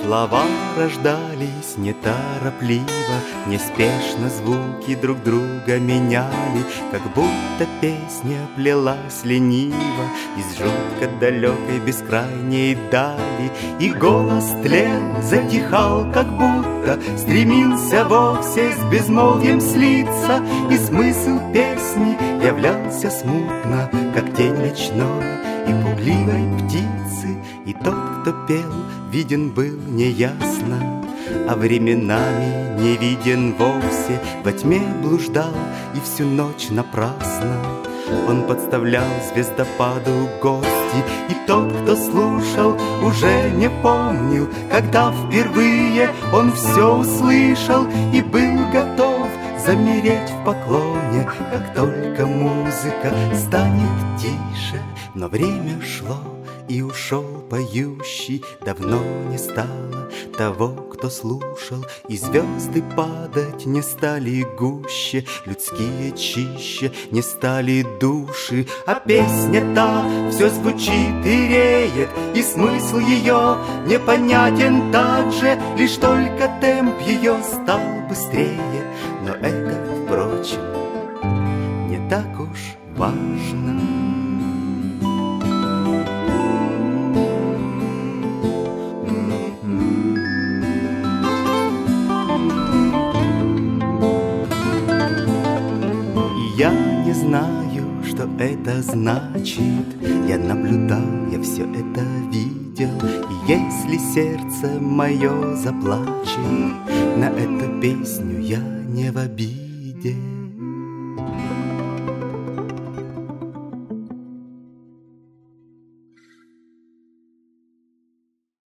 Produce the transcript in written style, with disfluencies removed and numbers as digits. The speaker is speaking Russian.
Слова рождались неторопливо, неспешно звуки друг друга меняли, как будто песня плелась лениво из жутко далекой бескрайней дали. И голос тлен затихал, как будто стремился вовсе с безмолвием слиться, и смысл песни являлся смутно, как тень ночной и пугливой птицы. И тот, кто пел, виден был неясно, а временами не виден вовсе. Во тьме блуждал и всю ночь напрасно он подставлял звездопаду гости. И тот, кто слушал, уже не помнил, когда впервые он все услышал и был готов замереть в поклоне, как только музыка станет тише. Но время шло, и ушел поющий, давно не стало того, кто слушал, и звезды падать не стали гуще, людские чище не стали души, а песня та все звучит и реет, и смысл ее непонятен также, лишь только темп ее стал быстрее. Но это, впрочем, не так уж важно. Я не знаю, что это значит. Я наблюдал, я все это видел. И если сердце мое заплачет, на эту песню я не в обиде.